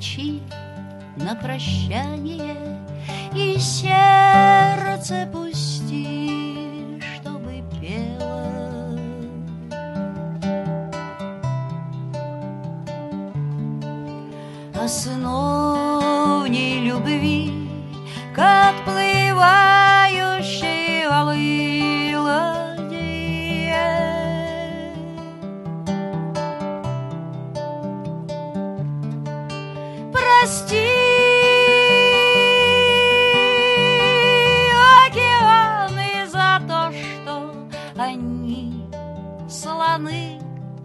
ночи на прощание, и сердце пусти, чтобы пело. Основней любви к отплывающей валы ладье. Прости, океаны, за то, что они слоны.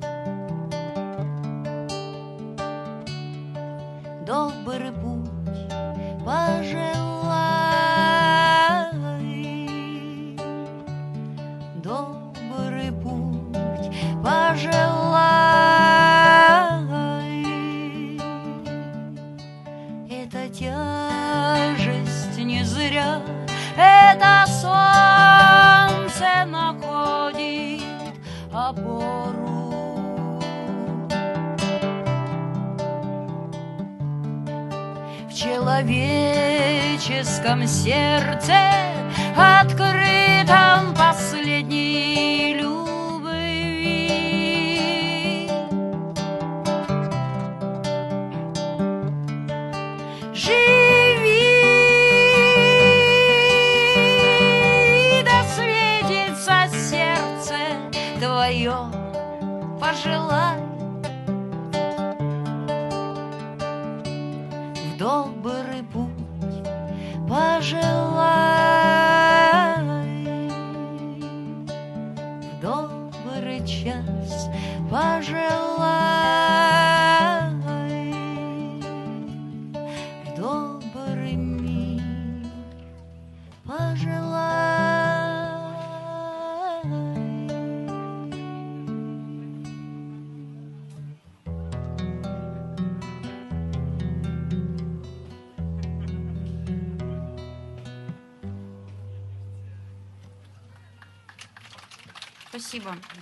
Добрый путь пожелай, добрый путь пожелай. Эта тяжесть не зря, это солнце находит опору. В человеческом сердце открытом последней любви. Живи, да светится сердце твое, пожелай. Добрый путь пожелай, в добрый час пожелай, в добрый мир пожелай. Спасибо.